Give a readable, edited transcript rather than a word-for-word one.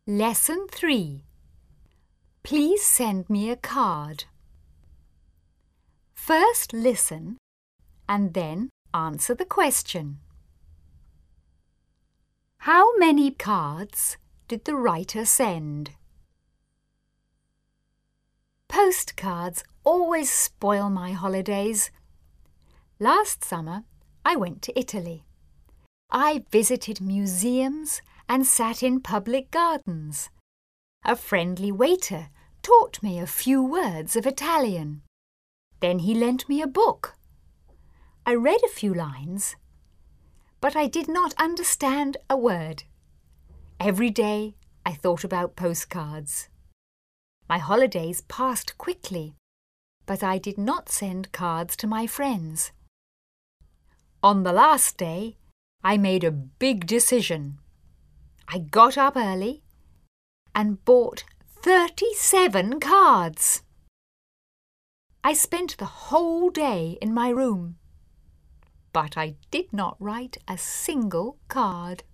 Lesson 3. Please send me a card. First listen and then answer the question. How many cards did the writer send? Postcards always spoil my holidays. Last summer, I went to Italy. I visited museums and sat in public gardens. A friendly waiter taught me a few words of Italian. Then he lent me a book. I read a few lines, but I did not understand a word. Every day I thought about postcards. My holidays passed quickly, but I did not send cards to my friends. On the last day, I made a big decision. I got up early and bought 37 cards. I spent the whole day in my room, but I did not write a single card.